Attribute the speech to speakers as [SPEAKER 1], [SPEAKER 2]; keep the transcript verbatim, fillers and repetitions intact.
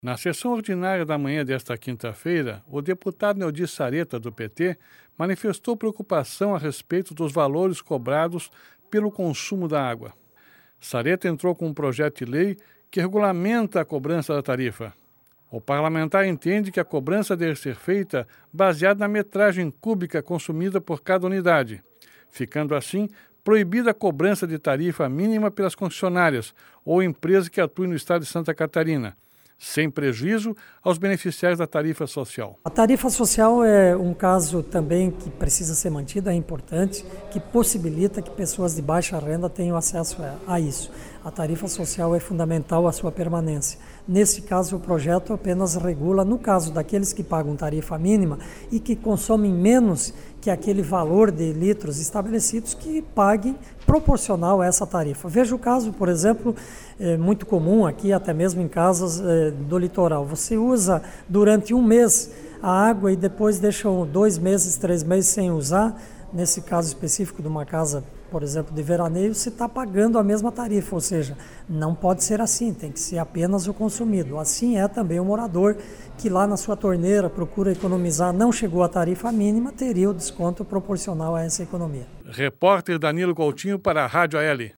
[SPEAKER 1] Na sessão ordinária da manhã desta quinta-feira, o deputado Neudi Sareta, do P T, manifestou preocupação a respeito dos valores cobrados pelo consumo da água. Sareta entrou com um projeto de lei que regulamenta a cobrança da tarifa. O parlamentar entende que a cobrança deve ser feita baseada na metragem cúbica consumida por cada unidade, ficando assim proibida a cobrança de tarifa mínima pelas concessionárias ou empresas que atuem no estado de Santa Catarina, sem prejuízo aos beneficiários da tarifa social.
[SPEAKER 2] A tarifa social é um caso também que precisa ser mantido, é importante, que possibilita que pessoas de baixa renda tenham acesso a isso. A tarifa social é fundamental à sua permanência. Nesse caso, o projeto apenas regula, no caso daqueles que pagam tarifa mínima e que consomem menos que aquele valor de litros estabelecidos, que paguem proporcional a essa tarifa. Veja o caso, por exemplo, é muito comum aqui, até mesmo em casas é, do litoral. Você usa durante um mês a água e depois deixa dois meses, três meses sem usar. Nesse caso específico de uma casa, por exemplo, de veraneio, você está pagando a mesma tarifa, ou seja, não pode ser assim, tem que ser apenas o consumido. Assim é também o morador que lá na sua torneira procura economizar, não chegou à tarifa mínima, teria o desconto proporcional a essa economia.
[SPEAKER 1] Repórter Danilo Coutinho para a Rádio A L.